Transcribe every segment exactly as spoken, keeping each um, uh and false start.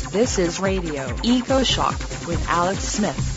This is Radio EcoShock with Alex Smith.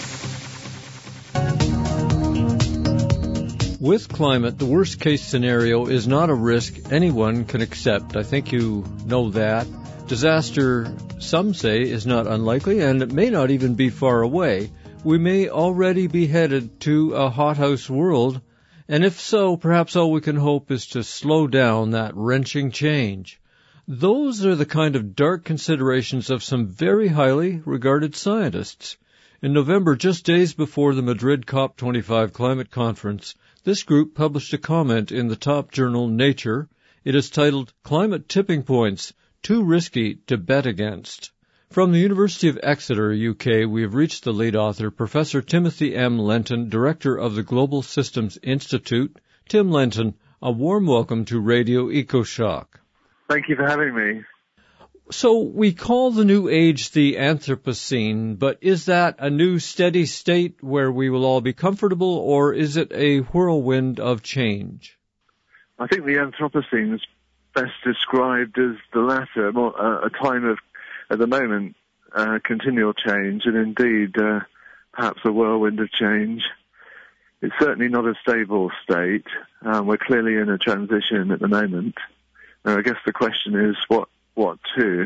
With climate, the worst-case scenario is not a risk anyone can accept. I think you know that. Disaster, some say, is not unlikely, and it may not even be far away. We may already be headed to a hothouse world, and if so, perhaps all we can hope is to slow down that wrenching change. Those are the kind of dark considerations of some very highly regarded scientists. In November, just days before the Madrid COP twenty-five climate conference, this group published a comment in the top journal Nature. It is titled, Climate Tipping Points, Too Risky to Bet Against. From the University of Exeter, U K, we have reached the lead author, Professor Timothy M. Lenton, Director of the Global Systems Institute. Tim Lenton, a warm welcome to Radio EcoShock. Thank you for having me. So we call the new age the Anthropocene, but is that a new steady state where we will all be comfortable, or is it a whirlwind of change? I think the Anthropocene is best described as the latter, more, uh, a time of, at the moment, uh, continual change, and indeed uh, perhaps a whirlwind of change. It's certainly not a stable state. Um, we're clearly in a transition at the moment. Now, I guess the question is, what what to?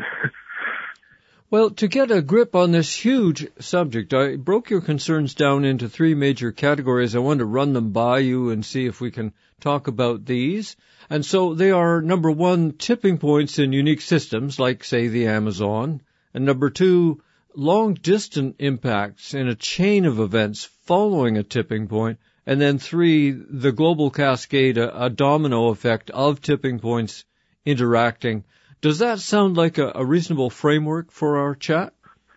Well, to get a grip on this huge subject, I broke your concerns down into three major categories. I want to run them by you and see if we can talk about these. And so they are, number one, tipping points in unique systems, like, say, the Amazon. And number two, long-distant impacts in a chain of events following a tipping point. And then three, the global cascade, a, a domino effect of tipping points interacting. Does that sound like a, a reasonable framework for our chat?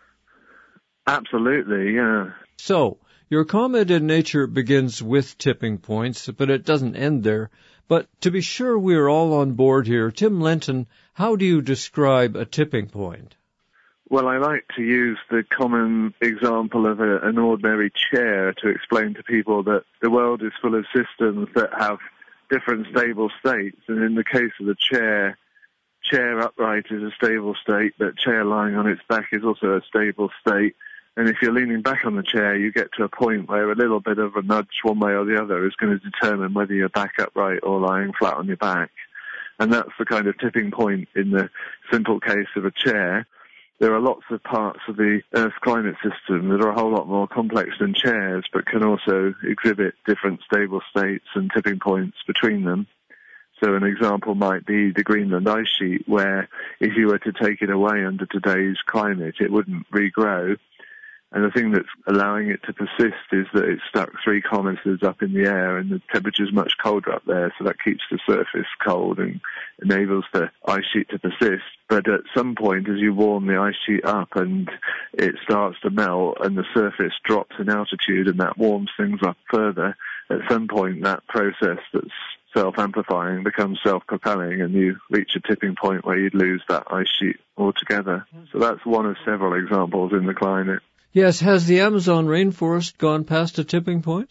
Absolutely, yeah. So, your comment in Nature begins with tipping points, but it doesn't end there. But to be sure we are all on board here, Tim Lenton, how do you describe a tipping point? Well, I like to use the common example of a, an ordinary chair to explain to people that the world is full of systems that have different stable states, and in the case of the chair, chair upright is a stable state, but chair lying on its back is also a stable state. And if you're leaning back on the chair, you get to a point where a little bit of a nudge one way or the other is going to determine whether you're back upright or lying flat on your back. And that's the kind of tipping point in the simple case of a chair. There are lots of parts of the Earth's climate system that are a whole lot more complex than chairs, but can also exhibit different stable states and tipping points between them. So an example might be the Greenland ice sheet, where if you were to take it away under today's climate, it wouldn't regrow. And the thing that's allowing it to persist is that it's stuck three kilometers up in the air, and the temperature's much colder up there, so that keeps the surface cold and enables the ice sheet to persist. But at some point, as you warm the ice sheet up and it starts to melt and the surface drops in altitude and that warms things up further, at some point that process that's self-amplifying becomes self-propelling, and you reach a tipping point where you'd lose that ice sheet altogether. So that's one of several examples in the climate. Yes, has the Amazon rainforest gone past a tipping point?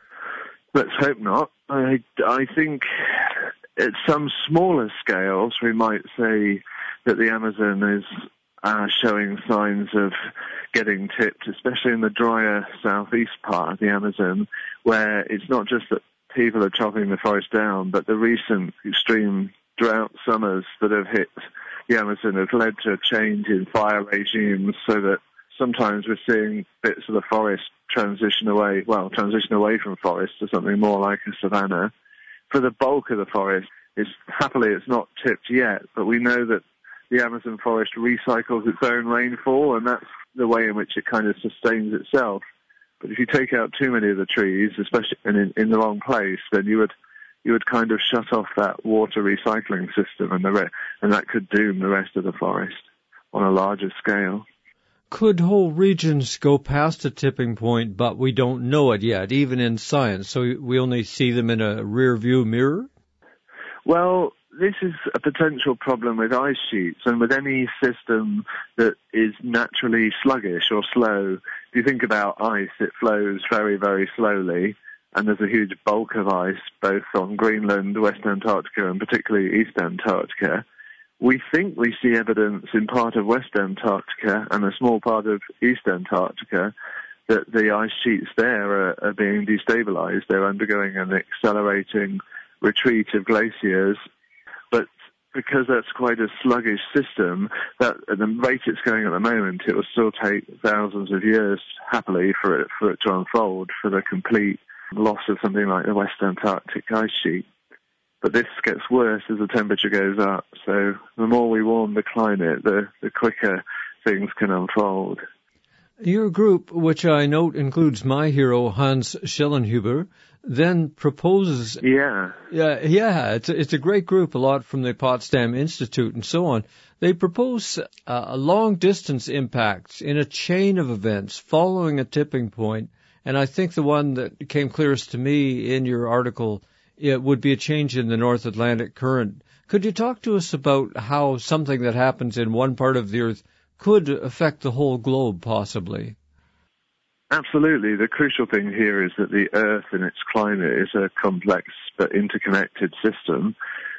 Let's hope not. I, I think at some smaller scales we might say that the Amazon is uh, showing signs of getting tipped, especially in the drier southeast part of the Amazon, where it's not just that people are chopping the forest down, but the recent extreme drought summers that have hit the Amazon have led to a change in fire regimes, so that sometimes we're seeing bits of the forest transition away, well, transition away from forest to something more like a savanna. For the bulk of the forest, it's, happily it's not tipped yet, but we know that the Amazon forest recycles its own rainfall, and that's the way in which it kind of sustains itself. But if you take out too many of the trees, especially in, in the wrong place, then you would you would kind of shut off that water recycling system, and the re- and that could doom the rest of the forest on a larger scale. Could whole regions go past a tipping point, but we don't know it yet, even in science? So we only see them in a rear-view mirror? Well, this is a potential problem with ice sheets and with any system that is naturally sluggish or slow. If you think about ice, it flows very, very slowly, and there's a huge bulk of ice, both on Greenland, West Antarctica, and particularly East Antarctica, we think we see evidence in part of West Antarctica and a small part of East Antarctica that the ice sheets there are, are being destabilized. They're undergoing an accelerating retreat of glaciers. But because that's quite a sluggish system, that at the rate it's going at the moment, it will still take thousands of years, happily, for it, for it to unfold, for the complete loss of something like the West Antarctic ice sheet. But this gets worse as the temperature goes up. So the more we warm the climate, the, the quicker things can unfold. Your group, which I note includes my hero Hans Schellenhuber, then proposes... Yeah. Yeah, yeah, it's a, it's a great group, a lot from the Potsdam Institute and so on. They propose uh, a long-distance impacts in a chain of events following a tipping point. And I think the one that came clearest to me in your article, it would be a change in the North Atlantic current. Could you talk to us about how something that happens in one part of the Earth could affect the whole globe, possibly? Absolutely. The crucial thing here is that the Earth and its climate is a complex but interconnected system.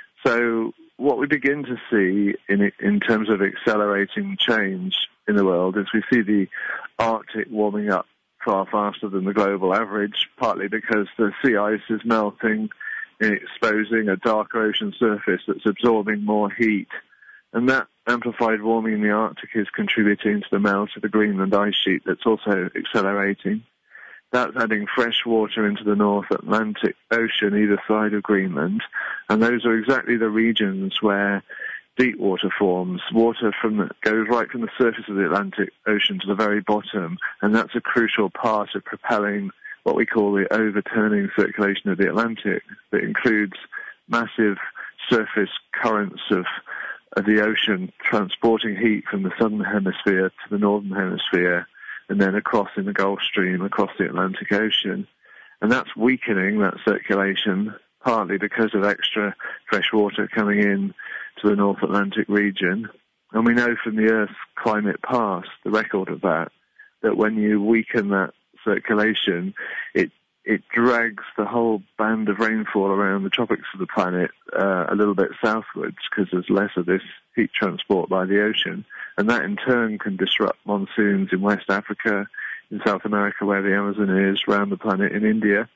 So what we begin to see in in terms of accelerating change in the world is we see the Arctic warming up far faster than the global average, partly because the sea ice is melting and exposing a darker ocean surface that's absorbing more heat. And that amplified warming in the Arctic is contributing to the melt of the Greenland ice sheet that's also accelerating. That's adding fresh water into the North Atlantic Ocean either side of Greenland, and those are exactly the regions where deep water forms. Water from the, goes right from the surface of the Atlantic Ocean to the very bottom, and that's a crucial part of propelling what we call the overturning circulation of the Atlantic, that includes massive surface currents of, of the ocean transporting heat from the southern hemisphere to the northern hemisphere, and then across in the Gulf Stream, across the Atlantic Ocean. And that's weakening that circulation, partly because of extra fresh water coming in to the North Atlantic region. And we know from the Earth's climate past, the record of that, that when you weaken that circulation, it it drags the whole band of rainfall around the tropics of the planet uh, a little bit southwards, because there's less of this heat transport by the ocean. And that in turn can disrupt monsoons in West Africa, in South America where the Amazon is, around the planet in India.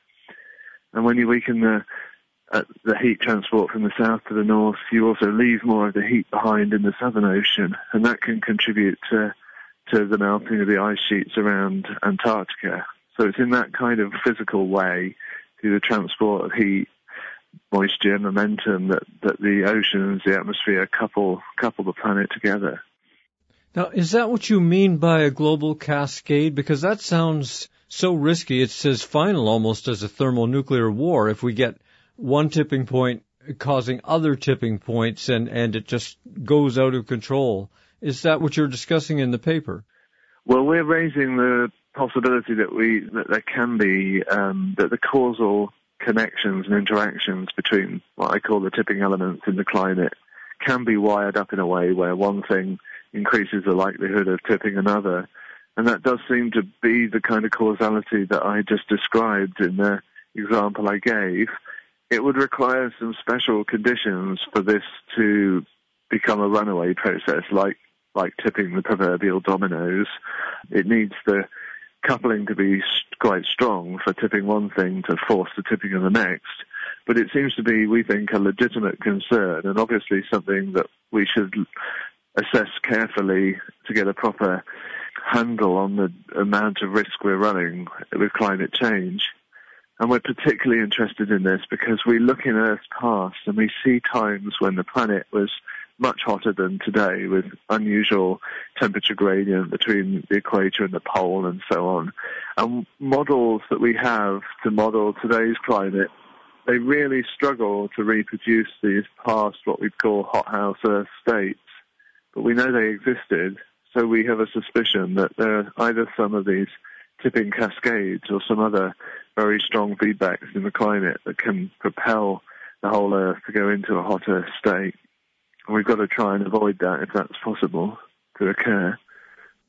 And when you weaken the uh, the heat transport from the south to the north, you also leave more of the heat behind in the Southern Ocean, and that can contribute to to the melting of the ice sheets around Antarctica. So it's in that kind of physical way, through the transport of heat, moisture, momentum, that, that the oceans, the atmosphere couple couple the planet together. Now, is that what you mean by a global cascade? Because that sounds so risky. It's as final almost as a thermonuclear war if we get one tipping point causing other tipping points and, and it just goes out of control. Is that what you're discussing in the paper? Well, we're raising the possibility that we that there can be um, that the causal connections and interactions between what I call the tipping elements in the climate can be wired up in a way where one thing increases the likelihood of tipping another. And that does seem to be the kind of causality that I just described in the example I gave. It would require some special conditions for this to become a runaway process, like like tipping the proverbial dominoes. It needs the coupling to be quite strong for tipping one thing to force the tipping of the next. But it seems to be, we think, a legitimate concern, and obviously something that we should assess carefully to get a proper handle on the amount of risk we're running with climate change. And we're particularly interested in this because we look in Earth's past and we see times when the planet was much hotter than today, with unusual temperature gradient between the equator and the pole and so on. And models that we have to model today's climate, they really struggle to reproduce these past, what we'd call hothouse Earth states. But we know they existed, so we have a suspicion that there are either some of these tipping cascades or some other very strong feedbacks in the climate that can propel the whole Earth to go into a hotter state. And we've got to try and avoid that if that's possible to occur.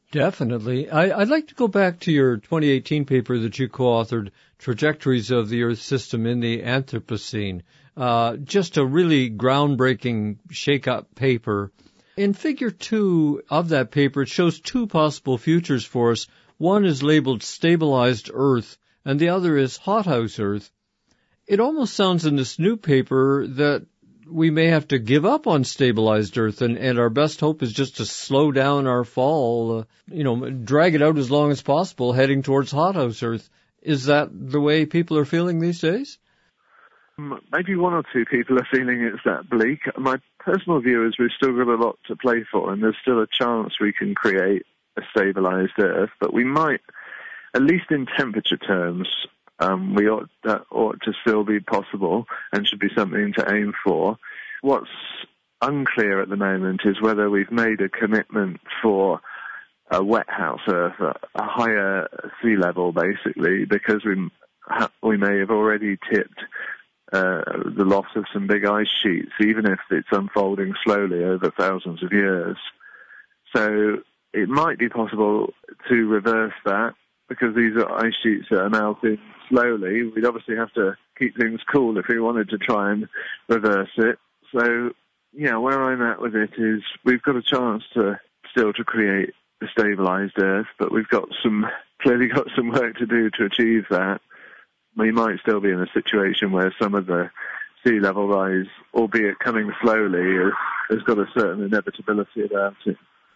Definitely. I, I'd like to go back to your twenty eighteen paper that you co-authored, Trajectories of the Earth System in the Anthropocene. Uh, just a really groundbreaking shake-up paper. In figure two of that paper, it shows two possible futures for us. One is labeled stabilized Earth, and the other is hothouse Earth. It almost sounds in this new paper that we may have to give up on stabilized Earth, and, and our best hope is just to slow down our fall, uh, you know, drag it out as long as possible, heading towards hothouse Earth. Is that the way people are feeling these days? Maybe one or two people are feeling it's that bleak. My personal view is we've still got a lot to play for, and there's still a chance we can create a stabilized Earth, but we might, at least in temperature terms, Um, we ought, that ought to still be possible and should be something to aim for. What's unclear at the moment is whether we've made a commitment for a wet house Earth, a, a higher sea level, basically, because we ha- we may have already tipped uh, the loss of some big ice sheets, even if it's unfolding slowly over thousands of years. So it might be possible to reverse that, because these are ice sheets that are melting slowly. We'd obviously have to keep things cool if we wanted to try and reverse it. So, yeah, where I'm at with it is we've got a chance to still to create a stabilized Earth, but we've got some, clearly got some work to do to achieve that. We might still be in a situation where some of the sea level rise, albeit coming slowly, has got a certain inevitability about it.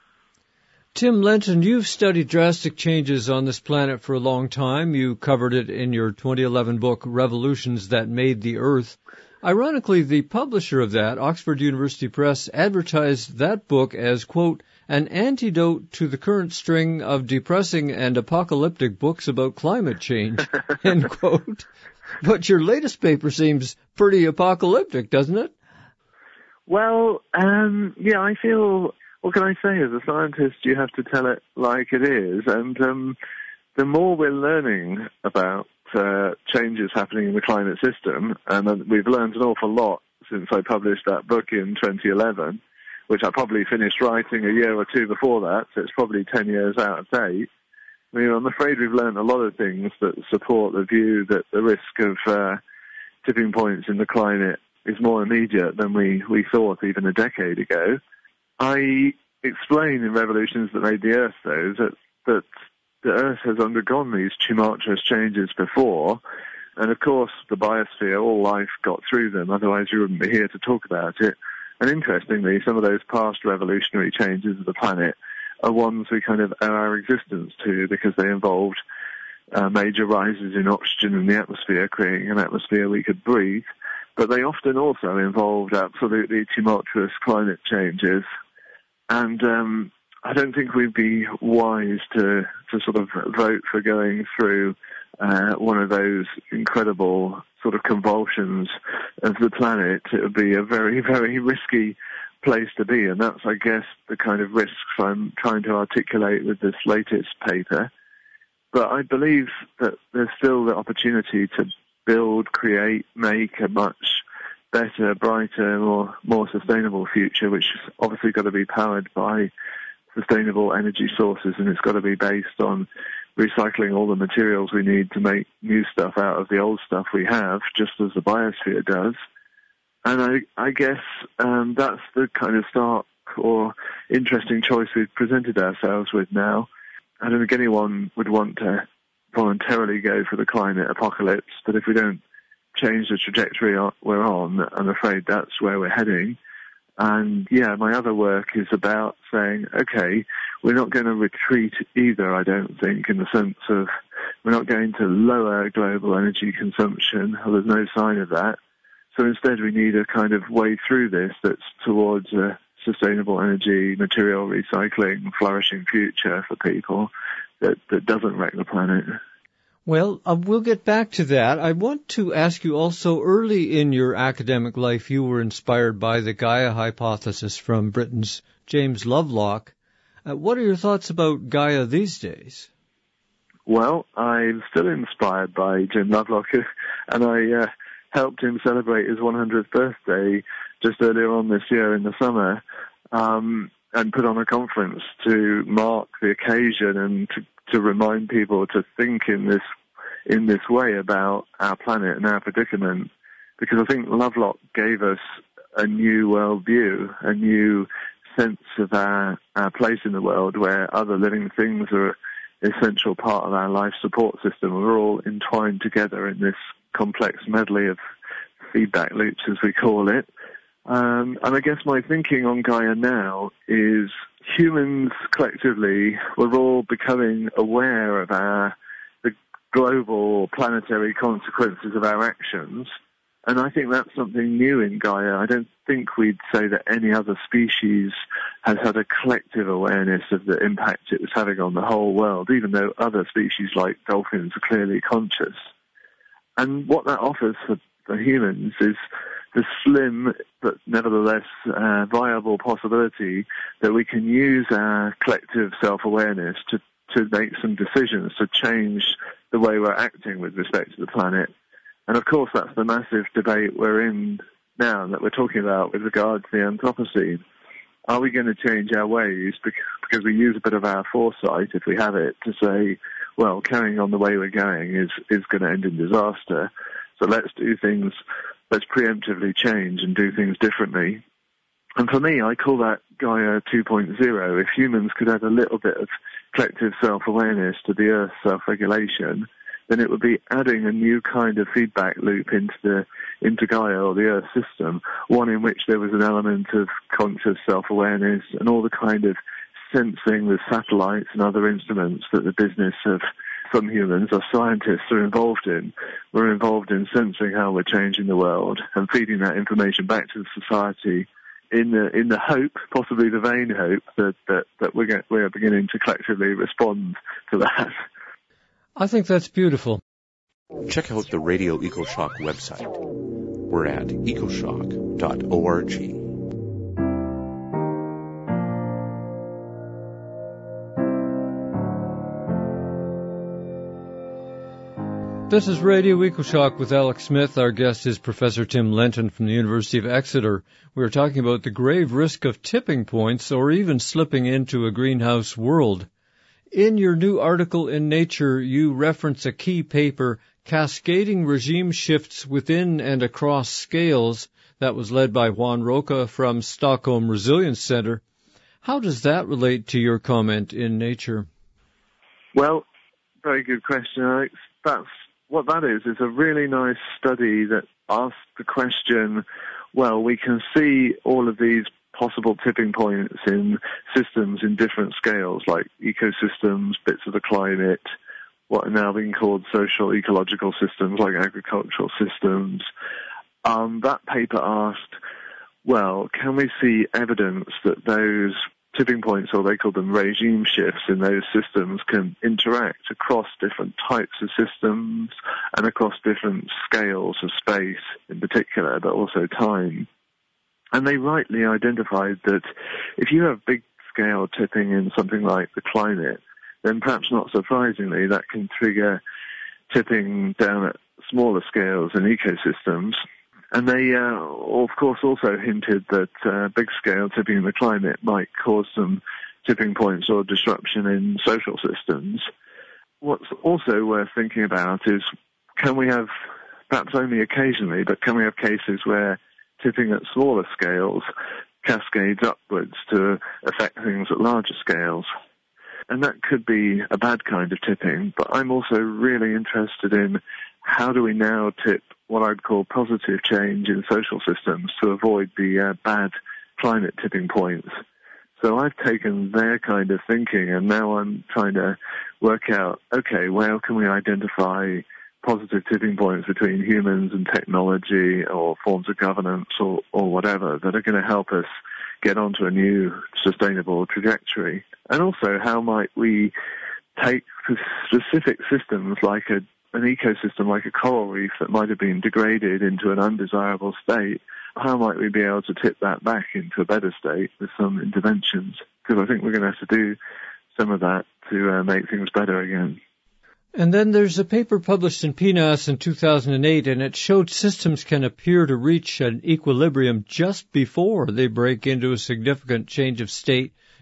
Tim Lenton, you've studied drastic changes on this planet for a long time. You covered it in your twenty eleven book, Revolutions That Made the Earth. Ironically, the publisher of that, Oxford University Press, advertised that book as, quote, an antidote to the current string of depressing and apocalyptic books about climate change, end quote. But your latest paper seems pretty apocalyptic, doesn't it? Well, um, yeah, I feel... What can I say? As a scientist, you have to tell it like it is. And um, the more we're learning about uh, changes happening in the climate system, and uh, we've learned an awful lot since I published that book in twenty eleven, which I probably finished writing a year or two before that, so it's probably ten years out of date. I mean, I'm afraid we've learned a lot of things that support the view that the risk of uh, tipping points in the climate is more immediate than we, we thought even a decade ago. I explain in Revolutions That Made the Earth, though, that, that the Earth has undergone these tumultuous changes before, and of course the biosphere, all life got through them, otherwise you wouldn't be here to talk about it. And interestingly, some of those past revolutionary changes of the planet are ones we kind of owe our existence to, because they involved uh, major rises in oxygen in the atmosphere, creating an atmosphere we could breathe, but they often also involved absolutely tumultuous climate changes. And um, I don't think we'd be wise to, to sort of vote for going through uh, one of those incredible sort of convulsions of the planet. It would be a very, very risky place to be, and that's, I guess, the kind of risks I'm trying to articulate with this latest paper. But I believe that there's still the opportunity to build, create, make a much better, brighter, more more sustainable future, which has obviously got to be powered by sustainable energy sources, and it's got to be based on recycling all the materials we need to make new stuff out of the old stuff we have, just as the biosphere does. And I, I guess um, that's the kind of stark or interesting choice we've presented ourselves with now. I don't think anyone would want to voluntarily go for the climate apocalypse, but if we don't change the trajectory we're on, I'm afraid that's where we're heading. And yeah, my other work is about saying, okay, we're not going to retreat either, I don't think, in the sense of we're not going to lower global energy consumption, or there's no sign of that. So instead we need a kind of way through this that's towards a sustainable energy, material recycling, flourishing future for people that, that doesn't wreck the planet. Well, uh, we'll get back to that. I want to ask you also, early in your academic life, you were inspired by the Gaia hypothesis from Britain's James Lovelock. Uh, what are your thoughts about Gaia these days? Well, I'm still inspired by Jim Lovelock, and I uh, helped him celebrate his one hundredth birthday just earlier on this year in the summer. Um, and put on a conference to mark the occasion and to, to remind people to think in this in this way about our planet and our predicament. Because I think Lovelock gave us a new worldview, a new sense of our, our place in the world, where other living things are an essential part of our life support system. We're all entwined together in this complex medley of feedback loops, as we call it. Um, and I guess my thinking on Gaia now is humans collectively, we're all becoming aware of our the global planetary consequences of our actions. And I think that's something new in Gaia. I don't think we'd say that any other species has had a collective awareness of the impact it was having on the whole world, even though other species like dolphins are clearly conscious. And what that offers for, for humans is the slim but nevertheless uh, viable possibility that we can use our collective self-awareness to, to make some decisions to change the way we're acting with respect to the planet. And of course, that's the massive debate we're in now, that we're talking about with regard to the Anthropocene. Are we going to change our ways because we use a bit of our foresight, if we have it, to say, well, carrying on the way we're going is, is going to end in disaster, so let's do things, let's preemptively change and do things differently. And for me, I call that Gaia two point oh. If humans could add a little bit of collective self-awareness to the Earth's self-regulation, then it would be adding a new kind of feedback loop into the into Gaia, or the Earth system, one in which there was an element of conscious self-awareness and all the kind of sensing with satellites and other instruments that the business of some humans or scientists are involved in. We're involved in sensing how we're changing the world and feeding that information back to the society in the in the hope, possibly the vain hope, that, that, that we're, get, we're beginning to collectively respond to that. I think that's beautiful. Check out the Radio EcoShock website. We're at ecoshock dot org. This is Radio EcoShock with Alex Smith. Our guest is Professor Tim Lenton from the University of Exeter. We are talking about the grave risk of tipping points or even slipping into a greenhouse world. In your new article in Nature, you reference a key paper, Cascading Regime Shifts Within and Across Scales, that was led by Juan Roca from Stockholm Resilience Center. How does that relate to your comment in Nature? Well, very good question, Alex. That's, what that is, is a really nice study that asks the question, well, we can see all of these possible tipping points in systems in different scales, like ecosystems, bits of the climate, what are now being called social ecological systems, like agricultural systems. Um, that paper asked, well, can we see evidence that those tipping points, or they call them regime shifts in those systems, can interact across different types of systems and across different scales of space in particular, but also time. And they rightly identified that if you have big-scale tipping in something like the climate, then perhaps not surprisingly, that can trigger tipping down at smaller scales in ecosystems. And they, uh, of course, also hinted that uh, big-scale tipping in the climate might cause some tipping points or disruption in social systems. What's also worth thinking about is, can we have, perhaps only occasionally, but can we have cases where tipping at smaller scales cascades upwards to affect things at larger scales? And that could be a bad kind of tipping, but I'm also really interested in how do we now tip what I'd call positive change in social systems to avoid the uh, bad climate tipping points. So I've taken their kind of thinking, and now I'm trying to work out, okay, well, can we identify positive tipping points between humans and technology or forms of governance or, or whatever that are going to help us get onto a new sustainable trajectory? And also, how might we take specific systems like a, an ecosystem like a coral reef that might have been degraded into an undesirable state, how might we be able to tip that back into a better state with some interventions? Because I think we're going to have to do some of that to uh, make things better again. And then there's a paper published in P N A S in two thousand eight, and it showed systems can appear to reach an equilibrium just before they break into a significant change of state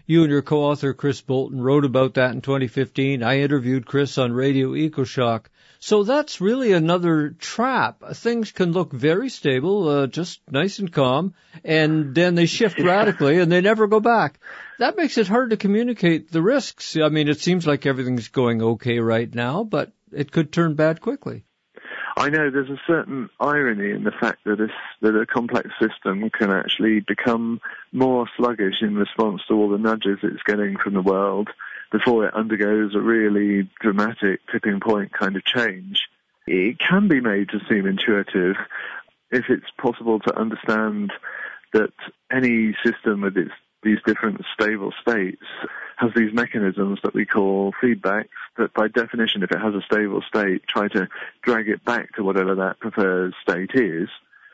You and your co-author, Chris Bolton, wrote about that in twenty fifteen. I interviewed Chris on Radio EcoShock. So that's really another trap. Things can look very stable, uh, just nice and calm, and then they shift radically and they never go back. That makes it hard to communicate the risks. I mean, it seems like everything's going okay right now, but it could turn bad quickly. I know there's a certain irony in the fact that, this, that a complex system can actually become more sluggish in response to all the nudges it's getting from the world before it undergoes a really dramatic tipping point kind of change. It can be made to seem intuitive if it's possible to understand that any system with its these different stable states has these mechanisms that we call feedbacks that by definition, if it has a stable state, try to drag it back to whatever that preferred state is.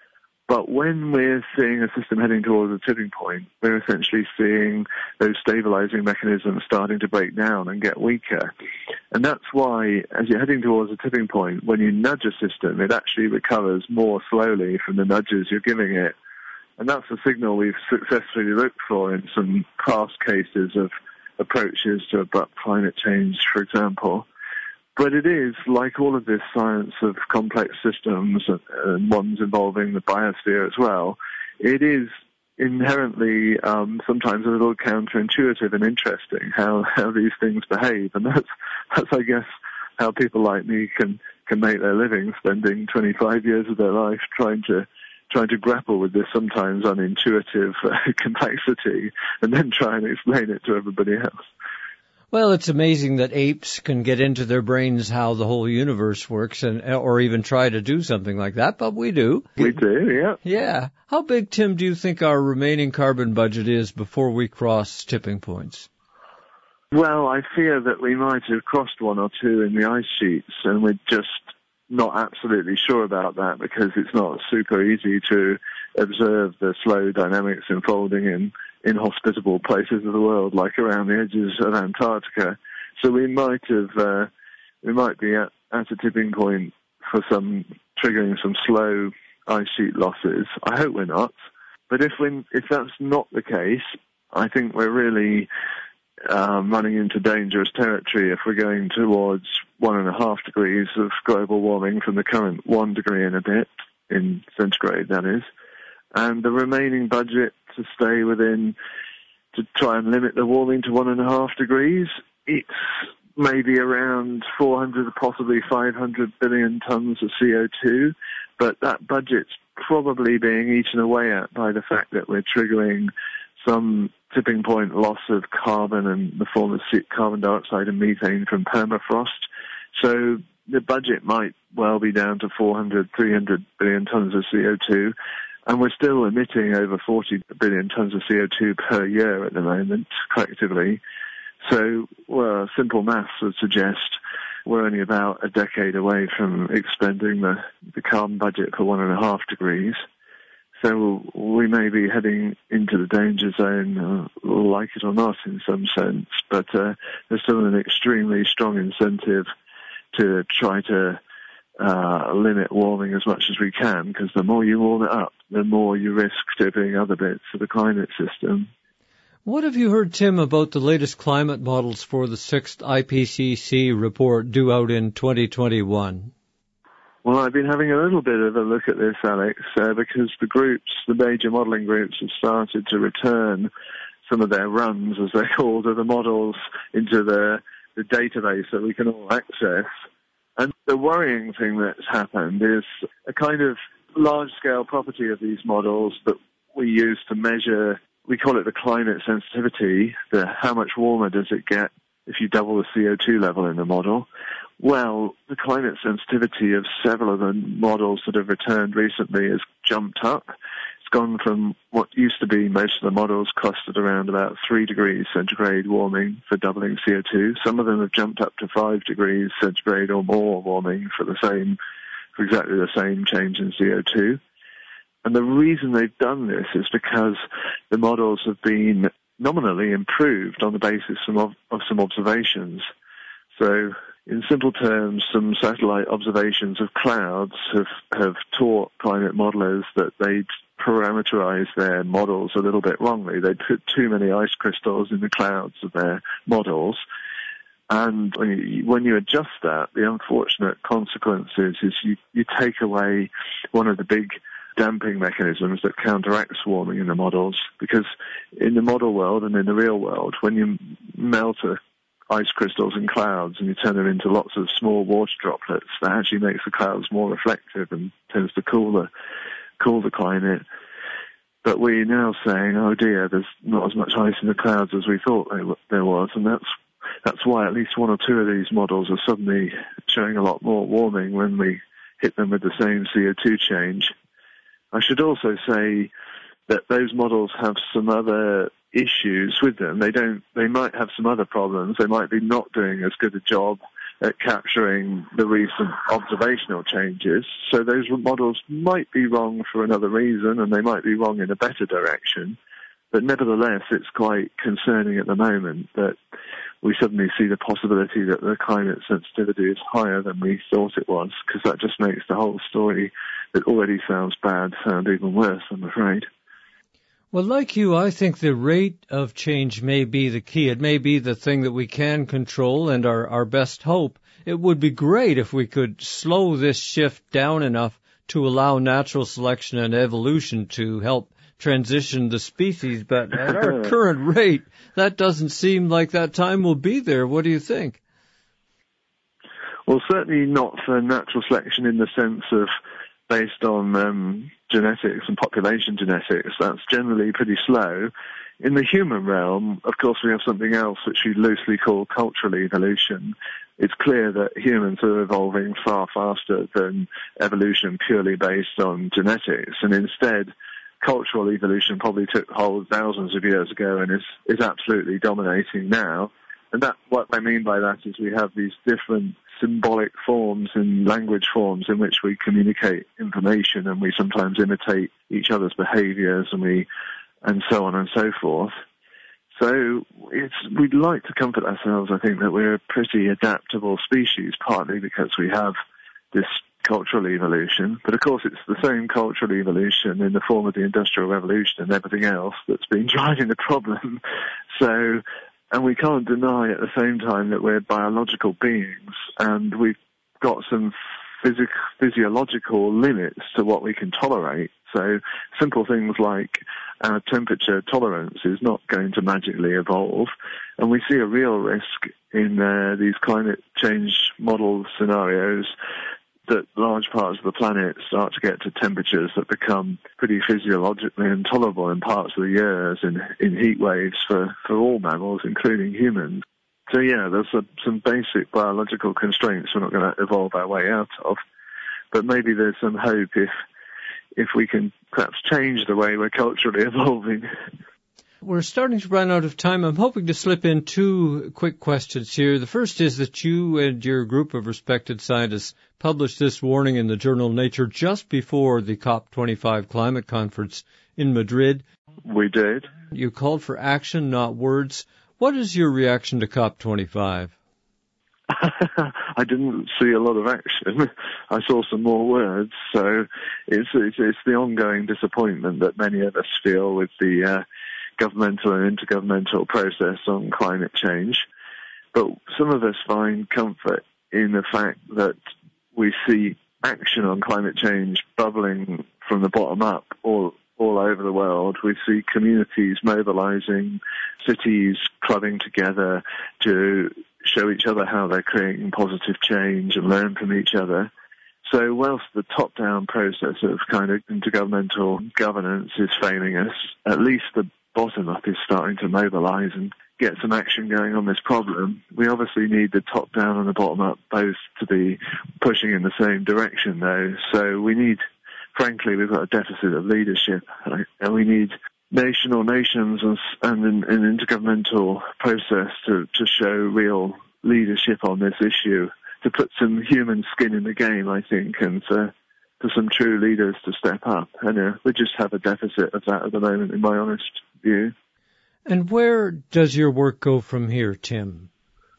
But when we're seeing a system heading towards a tipping point, we're essentially seeing those stabilizing mechanisms starting to break down and get weaker. And that's why, as you're heading towards a tipping point, when you nudge a system, it actually recovers more slowly from the nudges you're giving it. And that's a signal we've successfully looked for in some past cases of approaches to abrupt climate change, for example. But it is, like all of this science of complex systems and ones involving the biosphere as well, it is inherently um, sometimes a little counterintuitive and interesting how, how these things behave. And that's, that's, I guess, how people like me can, can make their living, spending twenty-five years of their life trying to trying to grapple with this sometimes unintuitive uh, complexity and then try and explain it to everybody else. Well, it's amazing that apes can get into their brains how the whole universe works and or even try to do something like that, but we do. We do, yeah. Yeah. How big, Tim, do you think our remaining carbon budget is before we cross tipping points? Well, I fear that we might have crossed one or two in the ice sheets, and we're just not absolutely sure about that because it's not super easy to observe the slow dynamics unfolding in inhospitable places of the world, like around the edges of Antarctica. So we might have, uh, we might be at, at a tipping point for some triggering some slow ice sheet losses. I hope we're not. But if we, if that's not the case, I think we're really um, running into dangerous territory if we're going towards one and a half degrees of global warming from the current one degree and a bit in centigrade, that is. And the remaining budget to stay within, to try and limit the warming to one and a half degrees, it's maybe around four hundred, possibly five hundred billion tons of C O two, but that budget's probably being eaten away at by the fact that we're triggering some tipping point loss of carbon in the form of carbon dioxide and methane from permafrost. So the budget might well be down to four hundred, three hundred billion tons of C O two, and we're still emitting over forty billion tons of C O two per year at the moment, collectively. So, well, simple maths would suggest we're only about a decade away from expending the, the carbon budget for one and a half degrees. So we may be heading into the danger zone, uh, like it or not, in some sense. But uh, there's still an extremely strong incentive to try to uh, limit warming as much as we can, because the more you warm it up, the more you risk tipping other bits of the climate system. What have you heard, Tim, about the latest climate models for the sixth I P C C report due out in twenty twenty-one? Well, I've been having a little bit of a look at this, Alex, uh, because the groups, the major modelling groups, have started to return some of their runs, as they're called, of the models into the, the database that we can all access. And the worrying thing that's happened is a kind of large-scale property of these models that we use to measure, we call it the climate sensitivity, the how much warmer does it get if you double the C O two level in the model. Well, the climate sensitivity of several of the models that have returned recently has jumped up. It's gone from what used to be most of the models costed around about three degrees centigrade warming for doubling C O two. Some of them have jumped up to five degrees centigrade or more warming for the same, for exactly the same change in C O two. And the reason they've done this is because the models have been nominally improved on the basis of, of some observations. So in simple terms, some satellite observations of clouds have, have taught climate modelers that they'd parameterize their models a little bit wrongly. They'd put too many ice crystals in the clouds of their models. And when you, when you adjust that, the unfortunate consequences is you, you take away one of the big damping mechanisms that counteracts warming in the models. Because in the model world and in the real world, when you melt a ice crystals in clouds and you turn them into lots of small water droplets, that actually makes the clouds more reflective and tends to cool the, cool the climate. But we're now saying, oh dear, there's not as much ice in the clouds as we thought there was, and that's that's why at least one or two of these models are suddenly showing a lot more warming when we hit them with the same C O two change. I should also say that those models have some other issues with them. They don't. They might have some other problems. They might be not doing as good a job at capturing the recent observational changes. So those models might be wrong for another reason, and they might be wrong in a better direction. But nevertheless, it's quite concerning at the moment that we suddenly see the possibility that the climate sensitivity is higher than we thought it was, because that just makes the whole story that already sounds bad sound even worse, I'm afraid. Well, like you, I think the rate of change may be the key. It may be the thing that we can control and our, our best hope. It would be great if we could slow this shift down enough to allow natural selection and evolution to help transition the species. But at our current rate, that doesn't seem like that time will be there. What do you think? Well, certainly not for natural selection in the sense of based on um, genetics and population genetics. That's generally pretty slow. In the human realm, of course, we have something else which we loosely call cultural evolution. It's clear that humans are evolving far faster than evolution purely based on genetics, and instead, cultural evolution probably took hold thousands of years ago and is, is absolutely dominating now. And that, what I mean by that is we have these different symbolic forms and language forms in which we communicate information, and we sometimes imitate each other's behaviors, and we, and so on and so forth. So it's, we'd like to comfort ourselves, I think, that we're a pretty adaptable species, partly because we have this cultural evolution. But of course, it's the same cultural evolution in the form of the Industrial Revolution and everything else that's been driving the problem. So, and we can't deny at the same time that we're biological beings, and we've got some physic- physiological limits to what we can tolerate. So simple things like our temperature tolerance is not going to magically evolve, and we see a real risk in uh, these climate change model scenarios that large parts of the planet start to get to temperatures that become pretty physiologically intolerable in parts of the year, in, in heat waves for, for all mammals, including humans. So yeah, there's a, some basic biological constraints we're not going to evolve our way out of, but maybe there's some hope if if we can perhaps change the way we're culturally evolving. We're starting to run out of time. I'm hoping to slip in two quick questions here. The first is that you and your group of respected scientists published this warning in the journal Nature just before the COP twenty-five climate conference in Madrid. We did. You called for action, not words. What is your reaction to COP twenty-five? I didn't see a lot of action. I saw some more words. So it's, it's, it's the ongoing disappointment that many of us feel with the uh, governmental and intergovernmental process on climate change. But some of us find comfort in the fact that we see action on climate change bubbling from the bottom up all all over the world. We see communities mobilizing, cities clubbing together to show each other how they're creating positive change and learn from each other. So whilst the top-down process of kind of intergovernmental governance is failing us, at least the bottom-up is starting to mobilize and get some action going on this problem. We obviously need the top-down and the bottom-up both to be pushing in the same direction, though. So we need, frankly, we've got a deficit of leadership, and we need nation or nations and, and an, an intergovernmental process to, to show real leadership on this issue, to put some human skin in the game, I think, and for, for some true leaders to step up. And uh, we just have a deficit of that at the moment, in my honest view. And where does your work go from here, Tim?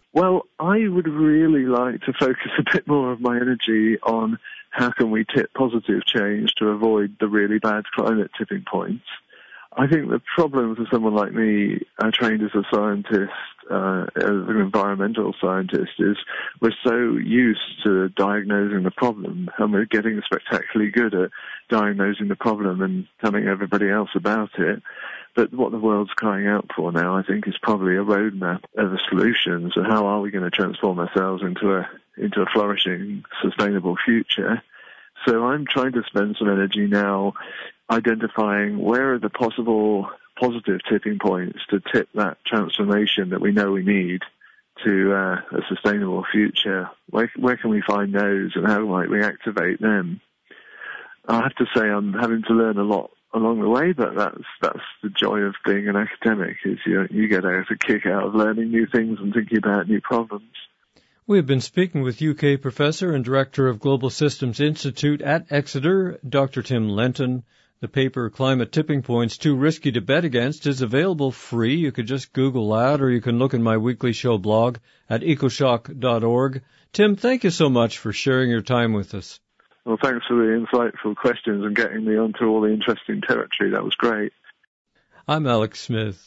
Well, I would really like to focus a bit more of my energy on how can we tip positive change to avoid the really bad climate tipping points. I think the problem for someone like me, uh, trained as a scientist, uh, as an environmental scientist, is we're so used to diagnosing the problem, and we're getting spectacularly good at diagnosing the problem and telling everybody else about it. But what the world's crying out for now, I think, is probably a roadmap of solutions. And how are we going to transform ourselves into a into a flourishing, sustainable future? So I'm trying to spend some energy now identifying where are the possible positive tipping points to tip that transformation that we know we need to uh, a sustainable future. Where, where can we find those, and how might we activate them? I have to say I'm having to learn a lot along the way, but that's that's the joy of being an academic, is you, you get a kick out of learning new things and thinking about new problems. We have been speaking with U K professor and director of Global Systems Institute at Exeter, Doctor Tim Lenton. The paper, Climate Tipping Points, Too Risky to Bet Against, is available free. You could just Google that, or you can look in my weekly show blog at ecoshock dot org. Tim, thank you so much for sharing your time with us. Well, thanks for the insightful questions and getting me onto all the interesting territory. That was great. I'm Alex Smith.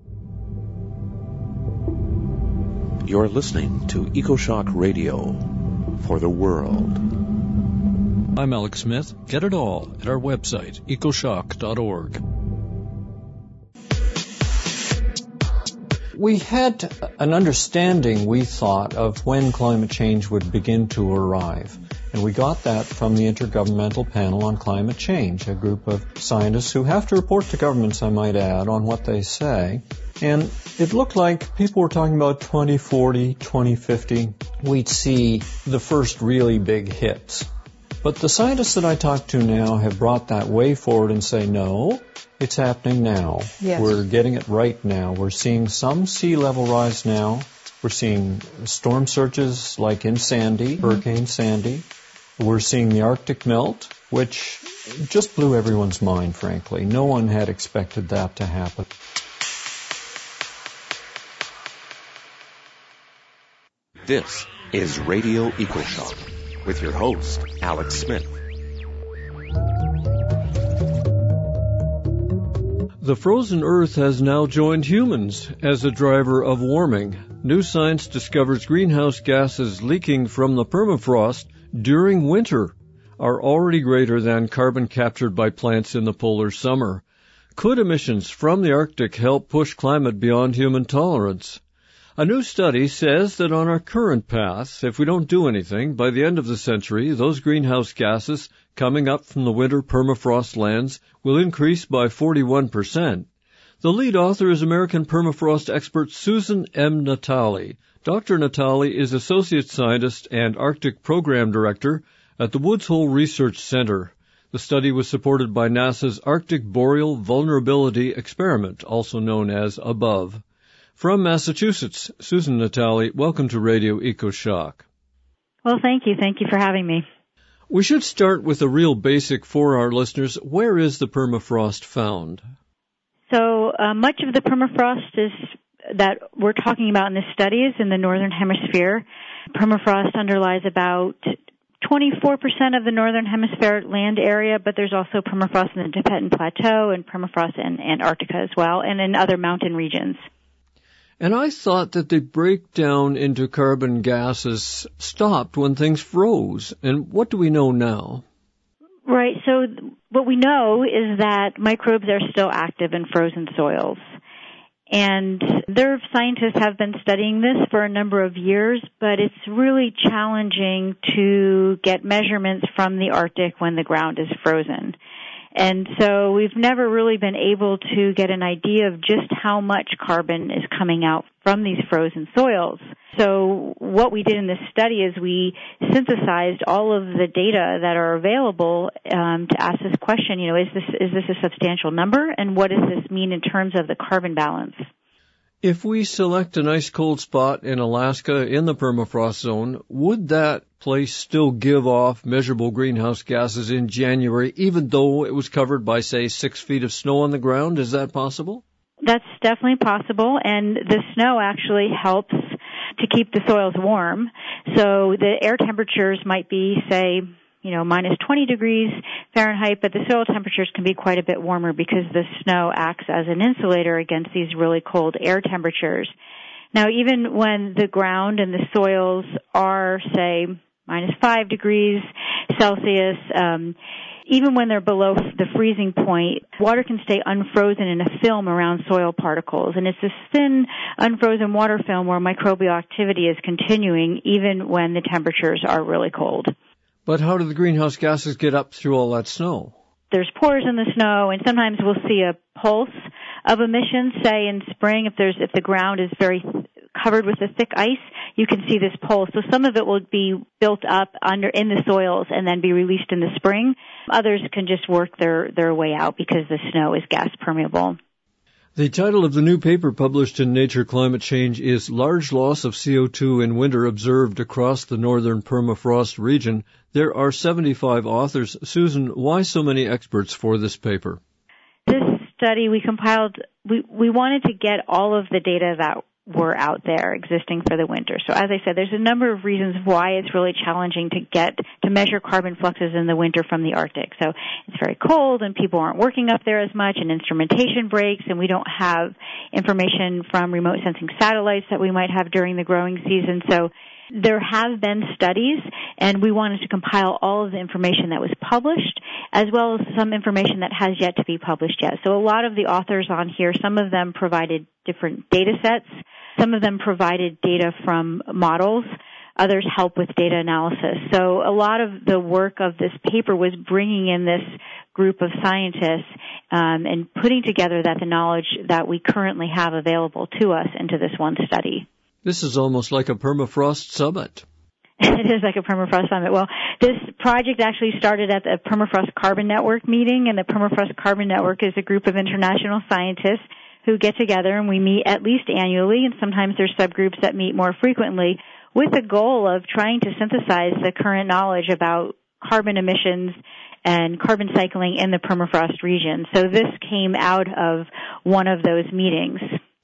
You're listening to EcoShock Radio for the world. I'm Alex Smith. Get it all at our website, ecoshock dot org. We had an understanding, we thought, of when climate change would begin to arrive. And we got that from the Intergovernmental Panel on Climate Change, a group of scientists who have to report to governments, I might add, on what they say. And it looked like people were talking about twenty forty, twenty fifty. We'd see the first really big hits. But the scientists that I talk to now have brought that way forward and say, no, it's happening now. Yes. We're getting it right now. We're seeing some sea level rise now. We're seeing storm surges like in Sandy, mm-hmm. Hurricane Sandy. We're seeing the Arctic melt, which just blew everyone's mind, frankly. No one had expected that to happen. This is Radio EcoShock with your host, Alex Smith. The frozen Earth has now joined humans as a driver of warming. New science discovers greenhouse gases leaking from the permafrost during winter are already greater than carbon captured by plants in the polar summer. Could emissions from the Arctic help push climate beyond human tolerance? A new study says that on our current path, if we don't do anything, by the end of the century, those greenhouse gases coming up from the winter permafrost lands will increase by forty-one percent. The lead author is American permafrost expert Susan M. Natali. Doctor Natali is Associate Scientist and Arctic Program Director at the Woods Hole Research Center. The study was supported by NASA's Arctic Boreal Vulnerability Experiment, also known as ABOVE. From Massachusetts, Susan Natali, welcome to Radio EcoShock. Well, thank you. Thank you for having me. We should start with a real basic for our listeners. Where is the permafrost found? So uh, much of the permafrost is that we're talking about in this study is in the northern hemisphere. Permafrost underlies about twenty-four percent of the northern hemisphere land area, but there's also permafrost in the Tibetan Plateau and permafrost in Antarctica as well, and in other mountain regions. And I thought that the breakdown into carbon gases stopped when things froze. And what do we know now? Right. So what we know is that microbes are still active in frozen soils. And their scientists have been studying this for a number of years, but it's really challenging to get measurements from the Arctic when the ground is frozen. And so we've never really been able to get an idea of just how much carbon is coming out from these frozen soils. So what we did in this study is we synthesized all of the data that are available um, to ask this question, you know, is this is this a substantial number, and what does this mean in terms of the carbon balance? If we select a nice cold spot in Alaska in the permafrost zone, would that place still give off measurable greenhouse gases in January, even though it was covered by, say, six feet of snow on the ground? Is that possible? That's definitely possible, and the snow actually helps to keep the soils warm. So the air temperatures might be, say, you know, minus twenty degrees Fahrenheit, but the soil temperatures can be quite a bit warmer because the snow acts as an insulator against these really cold air temperatures. Now, even when the ground and the soils are, say, minus five degrees Celsius, um, even when they're below the freezing point, water can stay unfrozen in a film around soil particles. And it's this thin, unfrozen water film where microbial activity is continuing even when the temperatures are really cold. But how do the greenhouse gases get up through all that snow? There's pores in the snow, and sometimes we'll see a pulse of emissions. Say in spring, if there's if the ground is very covered with a thick ice, you can see this pulse. So some of it will be built up under in the soils and then be released in the spring. Others can just work their, their way out because the snow is gas permeable. The title of the new paper published in Nature Climate Change is Large Loss of C O two in Winter Observed Across the Northern Permafrost Region. There are seventy-five authors. Susan, why so many experts for this paper? This study we compiled, we, we wanted to get all of the data that were out there existing for the winter. So as I said, there's a number of reasons why it's really challenging to get to measure carbon fluxes in the winter from the Arctic. So it's very cold and people aren't working up there as much and instrumentation breaks and we don't have information from remote sensing satellites that we might have during the growing season. So there have been studies and we wanted to compile all of the information that was published as well as some information that has yet to be published yet. So a lot of the authors on here, some of them provided different data sets. Some of them provided data from models. Others help with data analysis. So a lot of the work of this paper was bringing in this group of scientists um, and putting together that the knowledge that we currently have available to us into this one study. This is almost like a permafrost summit. It is like a permafrost summit. Well, this project actually started at the Permafrost Carbon Network meeting, and the Permafrost Carbon Network is a group of international scientists who get together, and we meet at least annually, and sometimes there's subgroups that meet more frequently, with the goal of trying to synthesize the current knowledge about carbon emissions and carbon cycling in the permafrost region. So this came out of one of those meetings.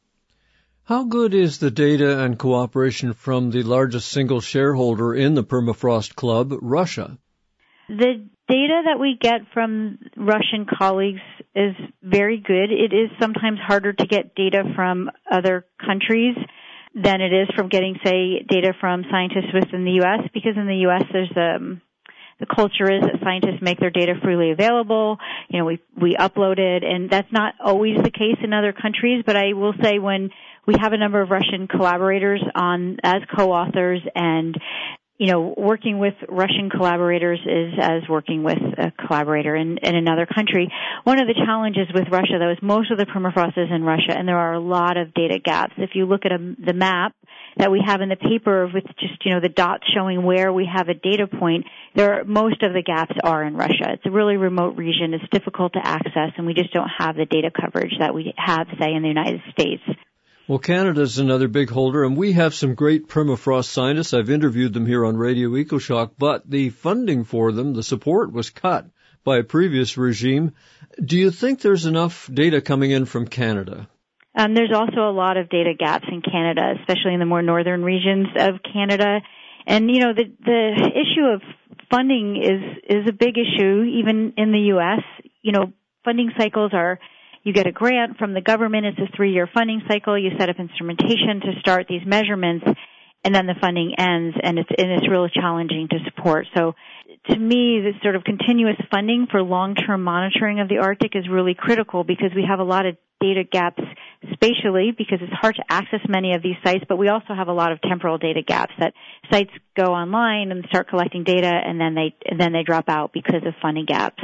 How good is the data and cooperation from the largest single shareholder in the Permafrost Club, Russia? The data that we get from Russian colleagues is very good. It is sometimes harder to get data from other countries than it is from getting, say, data from scientists within the U S, because in the U S there's um the culture is that scientists make their data freely available. You know, we we upload it, and that's not always the case in other countries, but I will say when we have a number of Russian collaborators on as co-authors, and you know, working with Russian collaborators is as working with a collaborator in, in another country. One of the challenges with Russia, though, is most of the permafrost is in Russia, and there are a lot of data gaps. If you look at a, the map that we have in the paper with just, you know, the dots showing where we have a data point, there are, most of the gaps are in Russia. It's a really remote region. It's difficult to access, and we just don't have the data coverage that we have, say, in the United States. Well, Canada's another big holder, and we have some great permafrost scientists. I've interviewed them here on Radio EcoShock, but the funding for them, the support, was cut by a previous regime. Do you think there's enough data coming in from Canada? Um, there's also a lot of data gaps in Canada, especially in the more northern regions of Canada. And, you know, the, the issue of funding is, is a big issue, even in the U S. You know, funding cycles are, you get a grant from the government, it's a three-year funding cycle, you set up instrumentation to start these measurements, and then the funding ends, and it's, and it's really challenging to support. So to me, this sort of continuous funding for long-term monitoring of the Arctic is really critical because we have a lot of data gaps spatially because it's hard to access many of these sites, but we also have a lot of temporal data gaps that sites go online and start collecting data and then they, and then they drop out because of funding gaps.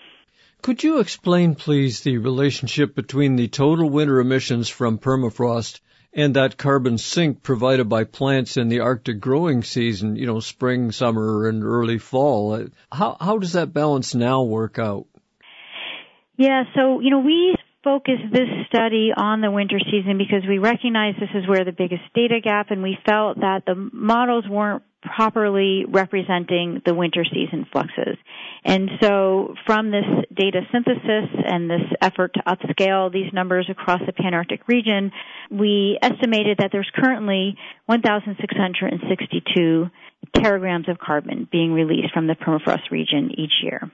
Could you explain, please, the relationship between the total winter emissions from permafrost and that carbon sink provided by plants in the Arctic growing season, you know, spring, summer, and early fall? How, how does that balance now work out? Yeah, so, you know, we focus this study on the winter season because we recognize this is where the biggest data gap, and we felt that the models weren't properly representing the winter season fluxes. And so from this data synthesis and this effort to upscale these numbers across the Pan-Arctic region, we estimated that there's currently one thousand six hundred sixty-two teragrams of carbon being released from the permafrost region each year.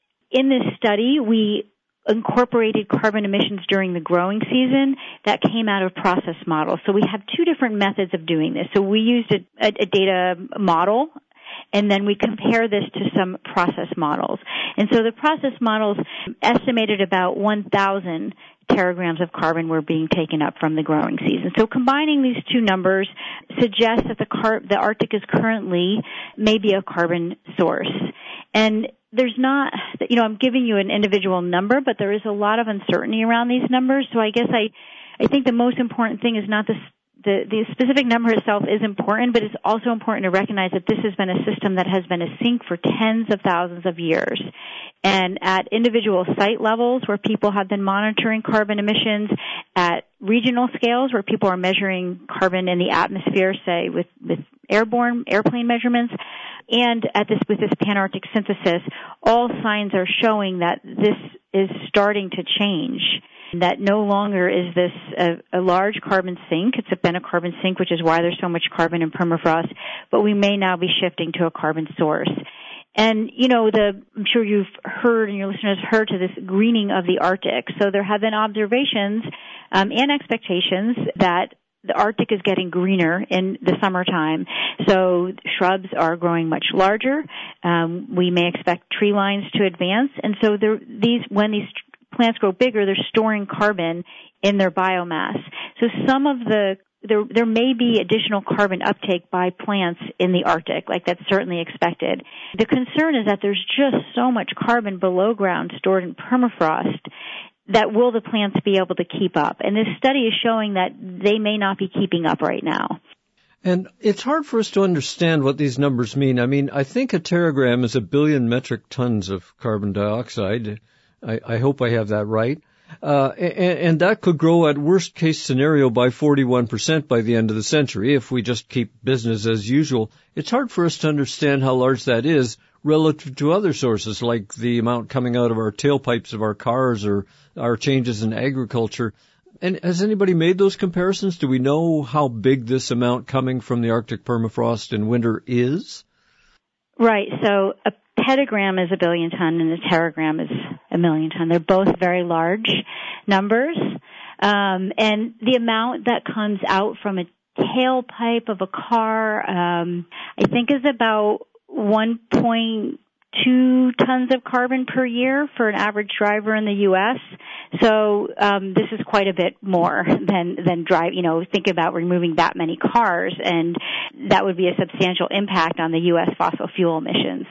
In this study, we incorporated carbon emissions during the growing season that came out of process models. So we have two different methods of doing this. So we used a, a, a data model, and then we compare this to some process models. And so the process models estimated about one thousand teragrams of carbon were being taken up from the growing season. So combining these two numbers suggests that the, car- the Arctic is currently maybe a carbon source. And there's not, you know, I'm giving you an individual number, but there is a lot of uncertainty around these numbers. So I guess I, I think the most important thing is not this, the, the specific number itself is important, but it's also important to recognize that this has been a system that has been a sink for tens of thousands of years. And at individual site levels where people have been monitoring carbon emissions, at regional scales where people are measuring carbon in the atmosphere, say with, with airborne airplane measurements, and at this with this Pan-Arctic synthesis, all signs are showing that this is starting to change, that no longer is this a, a large carbon sink. It's been a carbon sink, which is why there's so much carbon in permafrost, but we may now be shifting to a carbon source. And, you know, the, I'm sure you've heard and your listeners heard to this greening of the Arctic. So there have been observations um, and expectations that the Arctic is getting greener in the summertime. So shrubs are growing much larger. Um, we may expect tree lines to advance. And so there, these, when these plants grow bigger, they're storing carbon in their biomass. So some of the There, there may be additional carbon uptake by plants in the Arctic, like that's certainly expected. The concern is that there's just so much carbon below ground stored in permafrost that will the plants be able to keep up? And this study is showing that they may not be keeping up right now. And it's hard for us to understand what these numbers mean. I mean, I think a teragram is a billion metric tons of carbon dioxide. I, I hope I have that right. Uh, and, and that could grow at worst case scenario by forty-one percent by the end of the century if we just keep business as usual. It's hard for us to understand how large that is relative to other sources like the amount coming out of our tailpipes of our cars or our changes in agriculture. And has anybody made those comparisons? Do we know how big this amount coming from the Arctic permafrost in winter is? Right. So a petagram is a billion ton and a teragram is a million ton. They're both very large numbers. Um, and the amount that comes out from a tailpipe of a car, um, I think is about one point two tons of carbon per year for an average driver in the U S. So um, this is quite a bit more than than drive. You know, think about removing that many cars, and that would be a substantial impact on the U S fossil fuel emissions.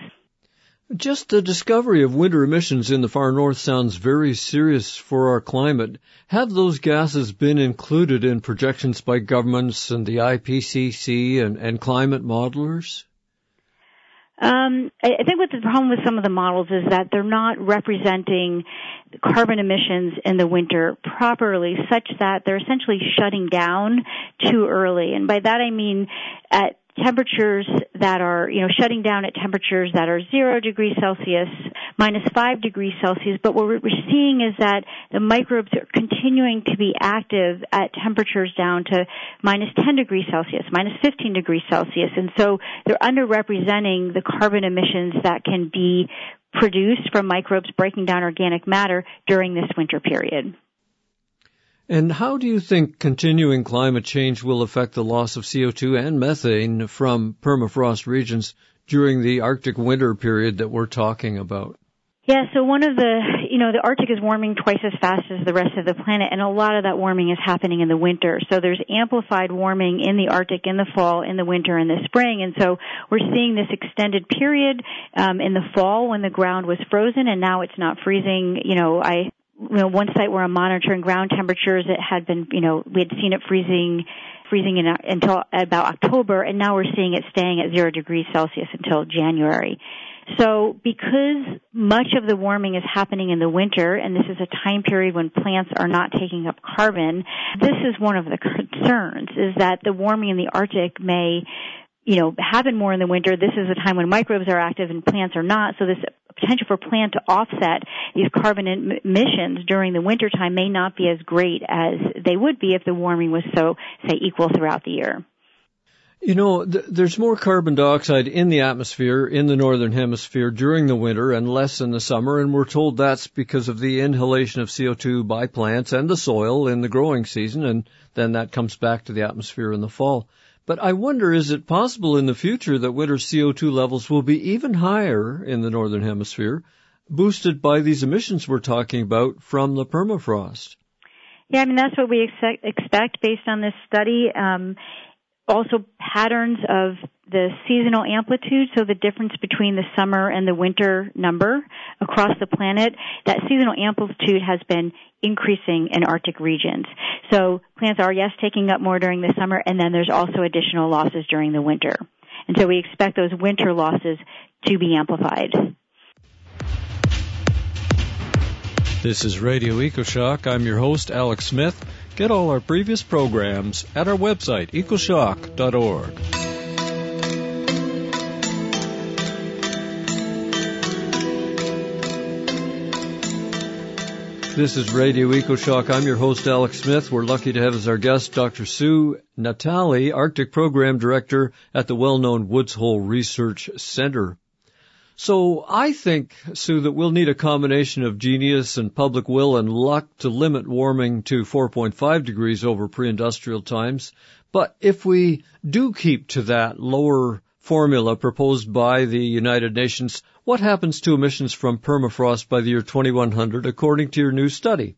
Just the discovery of winter emissions in the far north sounds very serious for our climate. Have those gases been included in projections by governments and the I P C C and, and climate modelers? Um, I think what the problem with some of the models is that they're not representing carbon emissions in the winter properly, such that they're essentially shutting down too early. And by that I mean at temperatures that are, you know, shutting down at temperatures that are zero degrees Celsius, minus five degrees Celsius. But what we're seeing is that the microbes are continuing to be active at temperatures down to minus ten degrees Celsius, minus fifteen degrees Celsius. And so they're underrepresenting the carbon emissions that can be produced from microbes breaking down organic matter during this winter period. And how do you think continuing climate change will affect the loss of C O two and methane from permafrost regions during the Arctic winter period that we're talking about? Yeah, so one of the, you know, the Arctic is warming twice as fast as the rest of the planet, and a lot of that warming is happening in the winter. So there's amplified warming in the Arctic in the fall, in the winter, and the spring. And so we're seeing this extended period um, in the fall when the ground was frozen, and now it's not freezing. You know, I... You know, one site where I'm monitoring ground temperatures, it had been, you know, we had seen it freezing, freezing in, until about October, and now we're seeing it staying at zero degrees Celsius until January. So because much of the warming is happening in the winter, and this is a time period when plants are not taking up carbon, this is one of the concerns, is that the warming in the Arctic may you know, happen more in the winter. This is a time when microbes are active and plants are not. So this potential for plant to offset these carbon emissions during the winter time may not be as great as they would be if the warming was so, say, equal throughout the year. You know, th- there's more carbon dioxide in the atmosphere in the northern hemisphere during the winter and less in the summer, and we're told that's because of the inhalation of C O two by plants and the soil in the growing season, and then that comes back to the atmosphere in the fall. But I wonder, is it possible in the future that winter C O two levels will be even higher in the northern hemisphere, boosted by these emissions we're talking about from the permafrost? Yeah, I mean, that's what we ex- expect based on this study. Um, Also patterns of the seasonal amplitude, so the difference between the summer and the winter number across the planet, that seasonal amplitude has been increasing in Arctic regions. So plants are, yes, taking up more during the summer, and then there's also additional losses during the winter. And so we expect those winter losses to be amplified. This is Radio EcoShock. I'm your host, Alex Smith. Get all our previous programs at our website, ecoshock dot org. This is Radio EcoShock. I'm your host, Alex Smith. We're lucky to have as our guest Doctor Sue Natale, Arctic Program Director at the well-known Woods Hole Research Center. So I think, Sue, that we'll need a combination of genius and public will and luck to limit warming to four point five degrees over pre-industrial times. But if we do keep to that lower formula proposed by the United Nations, what happens to emissions from permafrost by the year twenty-one hundred, according to your new study?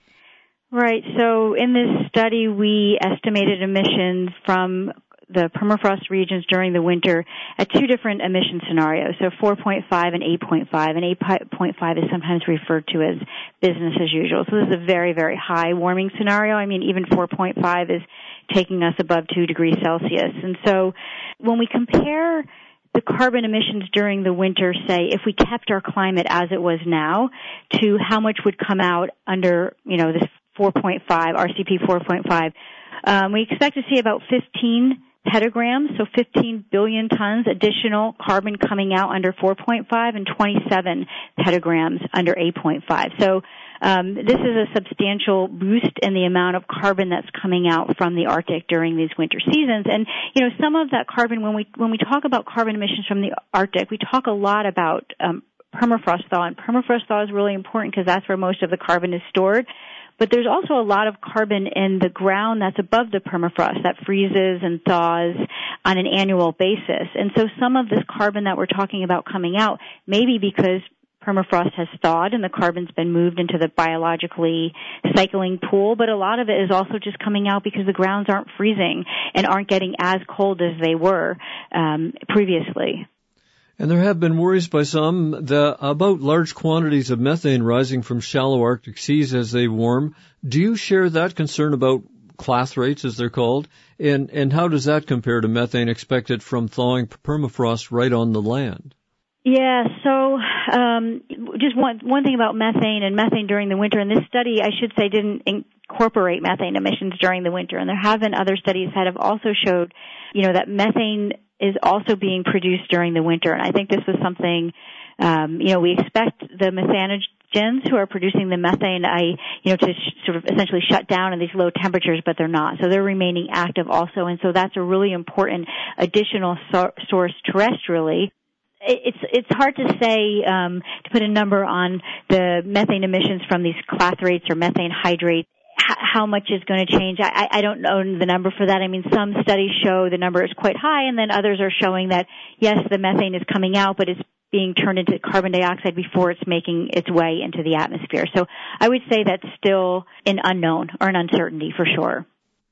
Right. So in this study, we estimated emissions from the permafrost regions during the winter at two different emission scenarios, so four point five and eight point five, and eight point five is sometimes referred to as business as usual. So this is a very, very high warming scenario. I mean, even four point five is taking us above two degrees Celsius. And so when we compare the carbon emissions during the winter, say, if we kept our climate as it was now, to how much would come out under, you know, this four point five, R C P four point five, um, we expect to see about fifteen petagrams, so fifteen billion tons additional carbon coming out under four point five and twenty-seven petagrams under eight point five. So um, this is a substantial boost in the amount of carbon that's coming out from the Arctic during these winter seasons. And, you know, some of that carbon, when we when we talk about carbon emissions from the Arctic, we talk a lot about um, permafrost thaw, and permafrost thaw is really important because that's where most of the carbon is stored. But there's also a lot of carbon in the ground that's above the permafrost that freezes and thaws on an annual basis. And so some of this carbon that we're talking about coming out may be because permafrost has thawed and the carbon's been moved into the biologically cycling pool, but a lot of it is also just coming out because the grounds aren't freezing and aren't getting as cold as they were um, previously. And there have been worries by some the, about large quantities of methane rising from shallow Arctic seas as they warm. Do you share that concern about clathrates, as they're called? And, and how does that compare to methane expected from thawing permafrost right on the land? Yeah, so um, just one one thing about methane and methane during the winter, and this study, I should say, didn't incorporate methane emissions during the winter, and there have been other studies that have also showed, you know, that methane is also being produced during the winter, and I think this was something, um, you know, we expect the methanogens who are producing the methane, I, you know, to sh- sort of essentially shut down in these low temperatures, but they're not, so they're remaining active also, and so that's a really important additional so- source terrestrially. It's it's hard to say, um, to put a number on the methane emissions from these clathrates or methane hydrates, h- how much is going to change. I, I don't know the number for that. I mean, some studies show the number is quite high, and then others are showing that, yes, the methane is coming out, but it's being turned into carbon dioxide before it's making its way into the atmosphere. So I would say that's still an unknown or an uncertainty for sure.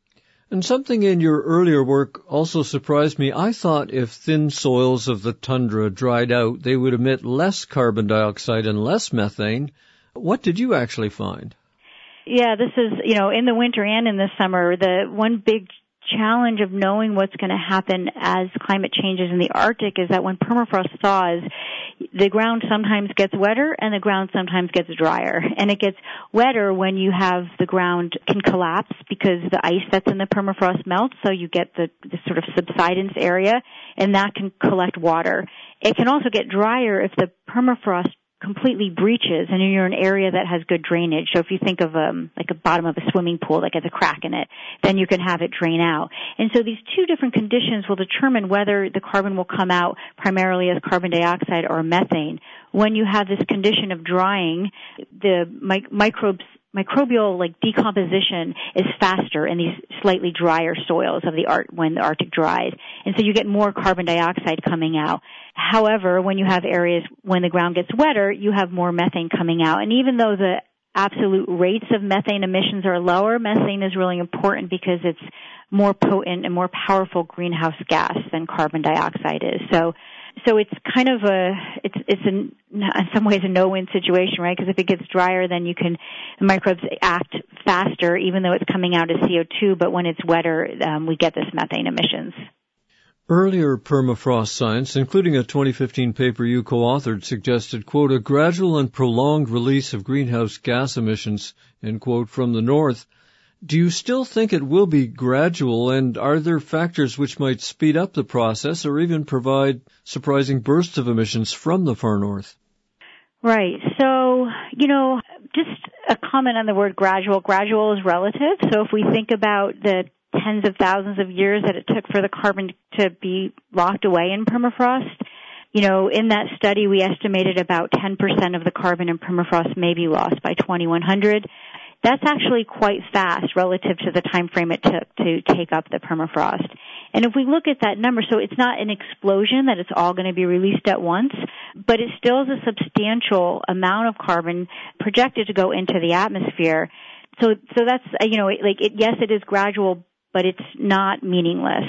And something in your earlier work also surprised me. I thought if thin soils of the tundra dried out, they would emit less carbon dioxide and less methane. What did you actually find? Yeah, this is, you know, in the winter and in the summer, the one big challenge of knowing what's going to happen as climate changes in the Arctic is that when permafrost thaws, the ground sometimes gets wetter and the ground sometimes gets drier. And it gets wetter when you have the ground can collapse because the ice that's in the permafrost melts, so you get the, the sort of subsidence area, and that can collect water. It can also get drier if the permafrost completely breaches and you're in an area that has good drainage. So if you think of um like a bottom of a swimming pool that gets a crack in it, then you can have it drain out. And so these two different conditions will determine whether the carbon will come out primarily as carbon dioxide or methane. When you have this condition of drying, the mi- microbes microbial like decomposition is faster in these slightly drier soils of the Art when the Arctic dries, and so you get more carbon dioxide coming out. However, when you have areas when the ground gets wetter, you have more methane coming out. And even though the absolute rates of methane emissions are lower, methane is really important because it's more potent and more powerful greenhouse gas than carbon dioxide is. So So it's kind of a, it's, it's in, in some ways a no-win situation, right? Because if it gets drier, then you can, the microbes act faster, even though it's coming out as C O two, but when it's wetter, um, we get this methane emissions. Earlier permafrost science, including a twenty fifteen paper you co-authored, suggested, quote, a gradual and prolonged release of greenhouse gas emissions, end quote, from the north. Do you still think it will be gradual, and are there factors which might speed up the process or even provide surprising bursts of emissions from the far north? Right. So, you know, just a comment on the word gradual. Gradual is relative. So if we think about the tens of thousands of years that it took for the carbon to be locked away in permafrost, you know, in that study we estimated about ten percent of the carbon in permafrost may be lost by twenty-one hundred. That's actually quite fast relative to the time frame it took to take up the permafrost. And if we look at that number, so it's not an explosion that it's all going to be released at once, but it still is a substantial amount of carbon projected to go into the atmosphere. So, so that's, you know, like, it, yes, it is gradual, but it's not meaningless.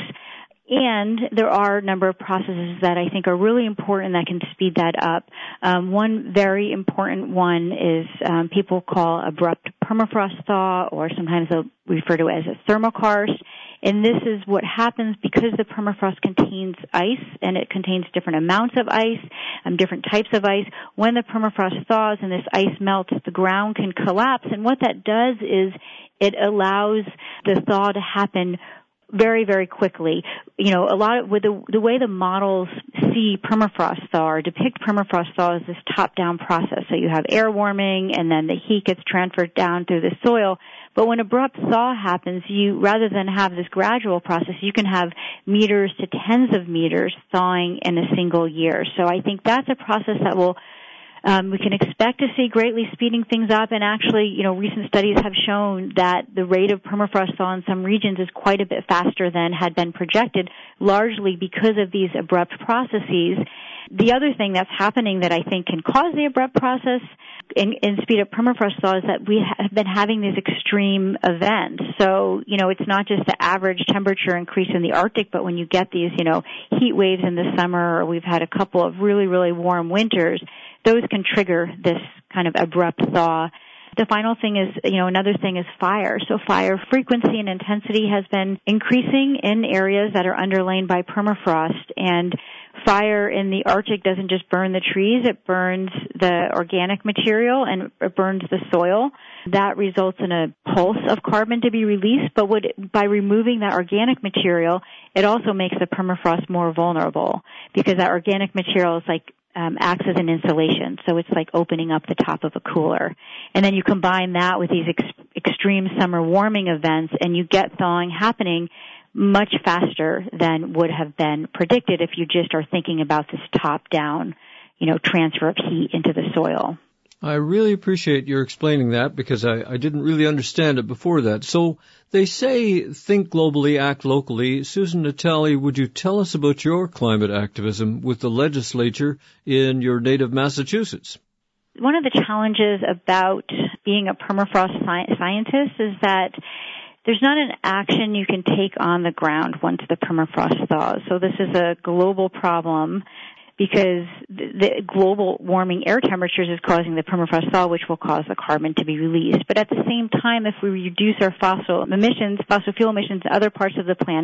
And there are a number of processes that I think are really important that can speed that up. Um, one very important one is um, people call abrupt permafrost thaw, or sometimes they'll refer to it as a thermokarst. And this is what happens because the permafrost contains ice, and it contains different amounts of ice, um, different types of ice. When the permafrost thaws and this ice melts, the ground can collapse. And what that does is it allows the thaw to happen very, very quickly. You know, a lot of, with the, the way the models see permafrost thaw or depict permafrost thaw is this top-down process. So you have air warming, and then the heat gets transferred down through the soil. But when abrupt thaw happens, you, rather than have this gradual process, you can have meters to tens of meters thawing in a single year. So I think that's a process that will Um, we can expect to see greatly speeding things up, and actually, you know, recent studies have shown that the rate of permafrost thaw in some regions is quite a bit faster than had been projected, largely because of these abrupt processes. The other thing that's happening that I think can cause the abrupt process and, and speed up permafrost thaw is that we have been having these extreme events. So, you know, it's not just the average temperature increase in the Arctic, but when you get these, you know, heat waves in the summer, or we've had a couple of really, really warm winters, those can trigger this kind of abrupt thaw. The final thing is, you know, another thing is fire. So fire frequency and intensity has been increasing in areas that are underlain by permafrost, and fire in the Arctic doesn't just burn the trees, it burns the organic material and it burns the soil. That results in a pulse of carbon to be released, but would, by removing that organic material, it also makes the permafrost more vulnerable, because that organic material is like Um, acts as an insulation, so it's like opening up the top of a cooler. And then you combine that with these ex- extreme summer warming events, and you get thawing happening much faster than would have been predicted if you just are thinking about this top-down, you know, transfer of heat into the soil. I really appreciate your explaining that, because I, I didn't really understand it before that. So they say, think globally, act locally. Susan Natali, would you tell us about your climate activism with the legislature in your native Massachusetts? One of the challenges about being a permafrost sci- scientist is that there's not an action you can take on the ground once the permafrost thaws. So this is a global problem, because the global warming air temperatures is causing the permafrost thaw, which will cause the carbon to be released. But at the same time, if we reduce our fossil emissions, fossil fuel emissions to other parts of the planet,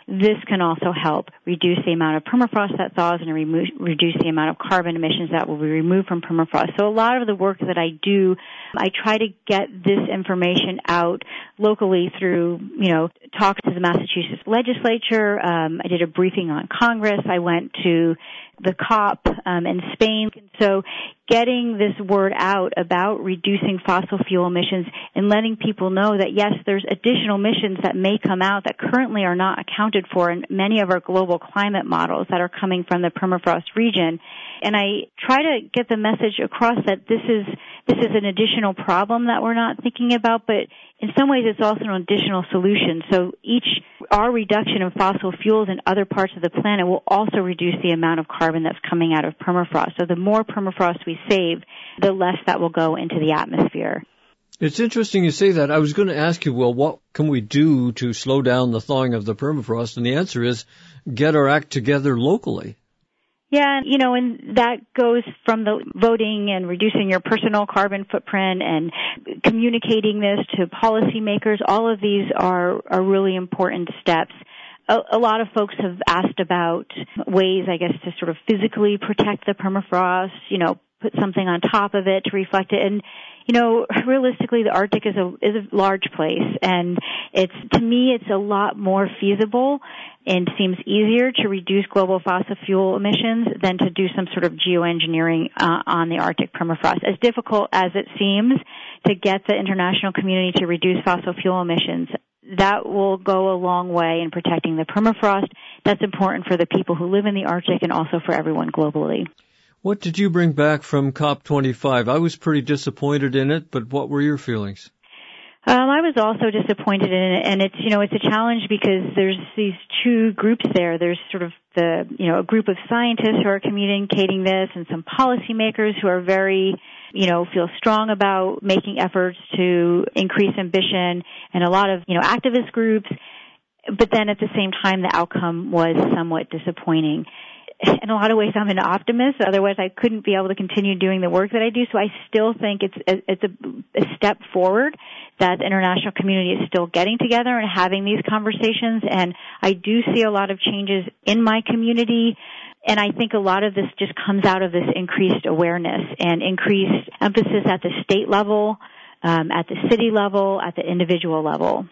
this can also help reduce the amount of permafrost that thaws and remo- reduce the amount of carbon emissions that will be removed from permafrost. So a lot of the work that I do, I try to get this information out locally through, you know, talks to the Massachusetts legislature. Um, I did a briefing on Congress. I went to the COP um, in Spain. So getting this word out about reducing fossil fuel emissions and letting people know that, yes, there's additional emissions that may come out that currently are not accounted for in many of our global climate models that are coming from the permafrost region. And I try to get the message across that this is this is an additional problem that we're not thinking about, but in some ways it's also an additional solution. So each, our reduction of fossil fuels in other parts of the planet will also reduce the amount of carbon that's coming out of permafrost. So the more permafrost we save, the less that will go into the atmosphere. It's interesting you say that. I was going to ask you, well, what can we do to slow down the thawing of the permafrost? And the answer is get our act together locally. Yeah, you know, and that goes from the voting and reducing your personal carbon footprint and communicating this to policymakers. All of these are, are really important steps. A, a lot of folks have asked about ways, I guess, to sort of physically protect the permafrost, you know, put something on top of it to reflect it. And, you know, realistically, the Arctic is a is a large place, and it's, to me, it's a lot more feasible and seems easier to reduce global fossil fuel emissions than to do some sort of geoengineering uh, on the Arctic permafrost. As difficult as it seems to get the international community to reduce fossil fuel emissions, that will go a long way in protecting the permafrost. That's important for the people who live in the Arctic and also for everyone globally. What did you bring back from COP twenty-five? I was pretty disappointed in it, but what were your feelings? Um, I was also disappointed in it, and it's, you know, it's a challenge because there's these two groups there. There's sort of the, you know, a group of scientists who are communicating this and some policymakers who are very, you know, feel strong about making efforts to increase ambition, and a lot of, you know, activist groups. But then at the same time, the outcome was somewhat disappointing. In a lot of ways, I'm an optimist. Otherwise, I couldn't be able to continue doing the work that I do. So I still think it's it's a, a step forward that the international community is still getting together and having these conversations. And I do see a lot of changes in my community. And I think a lot of this just comes out of this increased awareness and increased emphasis at the state level, um, at the city level, at the individual level.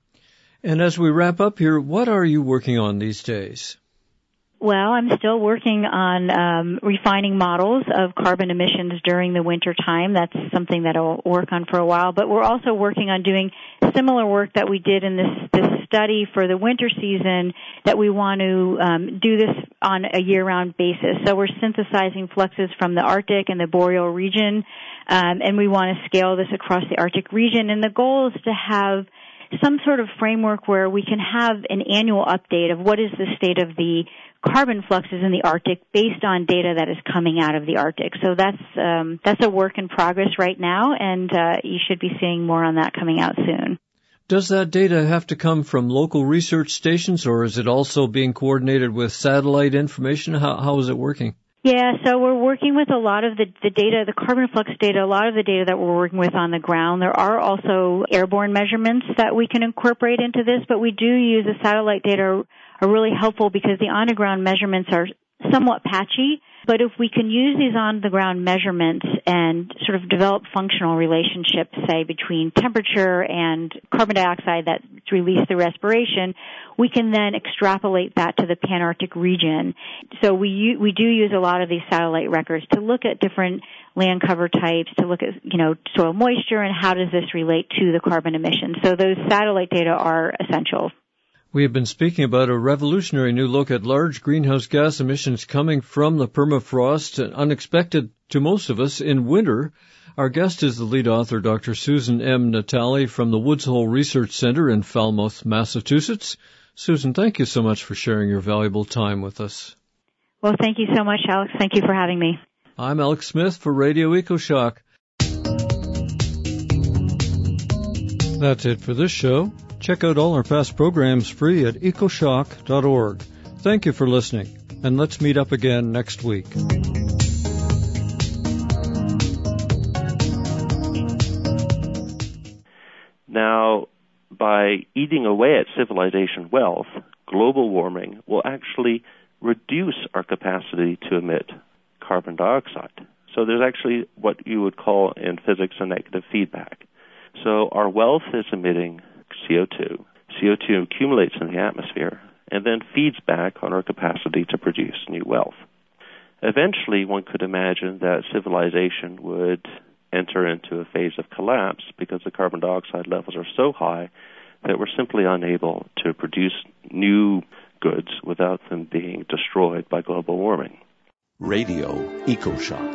And as we wrap up here, what are you working on these days? Well, I'm still working on um, refining models of carbon emissions during the winter time. That's something that I'll work on for a while. But we're also working on doing similar work that we did in this, this study for the winter season, that we want to um, do this on a year-round basis. So we're synthesizing fluxes from the Arctic and the boreal region, um, and we want to scale this across the Arctic region. And the goal is to have some sort of framework where we can have an annual update of what is the state of the carbon fluxes in the Arctic based on data that is coming out of the Arctic. So that's um, that's a work in progress right now, and uh, you should be seeing more on that coming out soon. Does that data have to come from local research stations, or is it also being coordinated with satellite information? How, how is it working? Yeah, so we're working with a lot of the, the data, the carbon flux data, a lot of the data that we're working with on the ground. There are also airborne measurements that we can incorporate into this, but we do use the satellite data are really helpful because the on-the-ground measurements are somewhat patchy. But if we can use these on-the-ground measurements and sort of develop functional relationships, say, between temperature and carbon dioxide that's released through respiration, we can then extrapolate that to the Pan-Arctic region. So we we do use a lot of these satellite records to look at different land cover types, to look at, you know, soil moisture and how does this relate to the carbon emissions. So those satellite data are essential. We have been speaking about a revolutionary new look at large greenhouse gas emissions coming from the permafrost, unexpected to most of us in winter. Our guest is the lead author, Doctor Susan M. Natale from the Woods Hole Research Center in Falmouth, Massachusetts. Susan, thank you so much for sharing your valuable time with us. Well, thank you so much, Alex. Thank you for having me. I'm Alex Smith for Radio EcoShock. That's it for this show. Check out all our past programs free at ecoshock dot org. Thank you for listening, and let's meet up again next week. Now, by eating away at civilization wealth, global warming will actually reduce our capacity to emit carbon dioxide. So there's actually what you would call in physics a negative feedback. So our wealth is emitting C O two. C O two accumulates in the atmosphere and then feeds back on our capacity to produce new wealth. Eventually, one could imagine that civilization would enter into a phase of collapse because the carbon dioxide levels are so high that we're simply unable to produce new goods without them being destroyed by global warming. Radio EcoShock.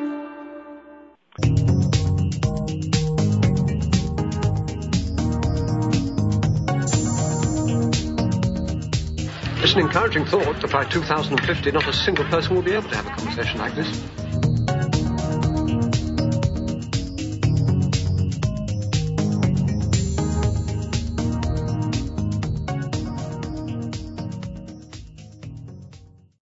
It's an encouraging thought that by two thousand fifty not a single person will be able to have a conversation like this.